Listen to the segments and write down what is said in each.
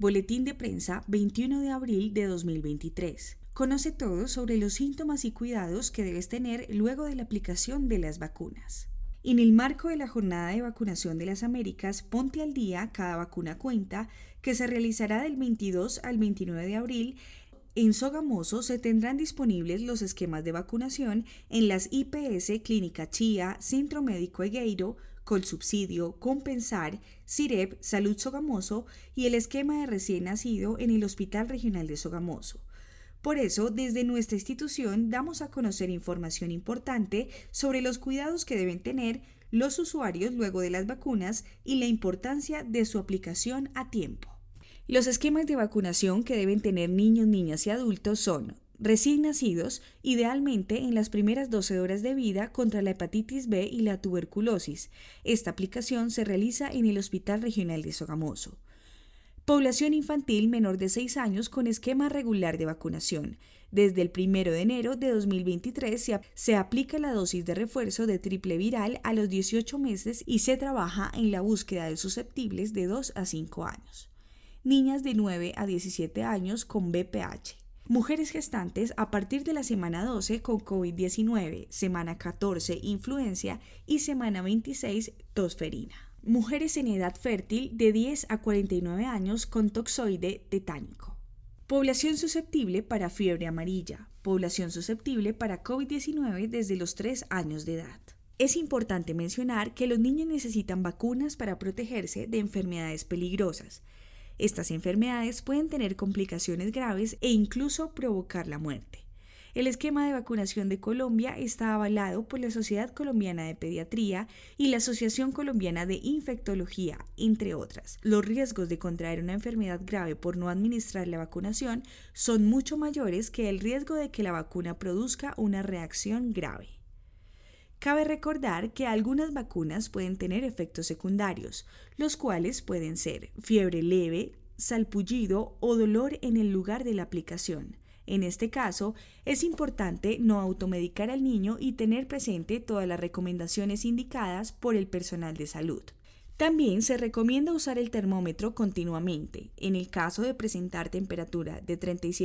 Boletín de prensa 21 de abril de 2023. Conoce todo sobre los síntomas y cuidados que debes tener luego de la aplicación de las vacunas. En el marco de la Jornada de Vacunación de las Américas, Ponte al Día, Cada Vacuna Cuenta, que se realizará del 22 al 29 de abril, en Sogamoso se tendrán disponibles los esquemas de vacunación en las IPS Clínica Chía, Centro Médico Egueiro, Colsubsidio, Compensar, CIREP, Salud Sogamoso y el esquema de recién nacido en el Hospital Regional de Sogamoso. Por eso, desde nuestra institución damos a conocer información importante sobre los cuidados que deben tener los usuarios luego de las vacunas y la importancia de su aplicación a tiempo. Los esquemas de vacunación que deben tener niños, niñas y adultos son recién nacidos, idealmente en las primeras 12 horas de vida contra la hepatitis B y la tuberculosis. Esta aplicación se realiza en el Hospital Regional de Sogamoso. Población infantil menor de 6 años con esquema regular de vacunación. Desde el 1 de enero de 2023 se aplica la dosis de refuerzo de triple viral a los 18 meses y se trabaja en la búsqueda de susceptibles de 2 a 5 años. Niñas de 9 a 17 años con BPH. Mujeres gestantes a partir de la semana 12 con COVID-19, semana 14 influencia y semana 26 tosferina. Mujeres en edad fértil de 10 a 49 años con toxoide tetánico. Población susceptible para fiebre amarilla. Población susceptible para COVID-19 desde los 3 años de edad. Es importante mencionar que los niños necesitan vacunas para protegerse de enfermedades peligrosas. Estas enfermedades pueden tener complicaciones graves e incluso provocar la muerte. El esquema de vacunación de Colombia está avalado por la Sociedad Colombiana de Pediatría y la Asociación Colombiana de Infectología, entre otras. Los riesgos de contraer una enfermedad grave por no administrar la vacunación son mucho mayores que el riesgo de que la vacuna produzca una reacción grave. Cabe recordar que algunas vacunas pueden tener efectos secundarios, los cuales pueden ser fiebre leve, salpullido o dolor en el lugar de la aplicación. En este caso, es importante no automedicar al niño y tener presente todas las recomendaciones indicadas por el personal de salud. También se recomienda usar el termómetro continuamente. En el caso de presentar temperatura de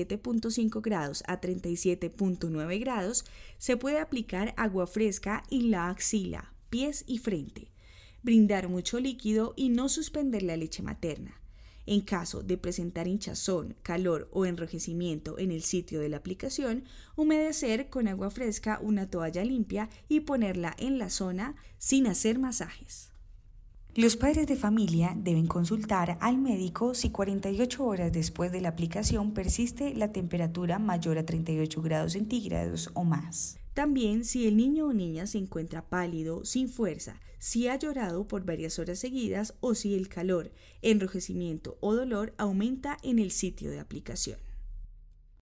37.5 grados a 37.9 grados, se puede aplicar agua fresca en la axila, pies y frente. Brindar mucho líquido y no suspender la leche materna. En caso de presentar hinchazón, calor o enrojecimiento en el sitio de la aplicación, humedecer con agua fresca una toalla limpia y ponerla en la zona sin hacer masajes. Los padres de familia deben consultar al médico si 48 horas después de la aplicación persiste la temperatura mayor a 38 grados centígrados o más. También si el niño o niña se encuentra pálido, sin fuerza, si ha llorado por varias horas seguidas o si el calor, enrojecimiento o dolor aumenta en el sitio de aplicación.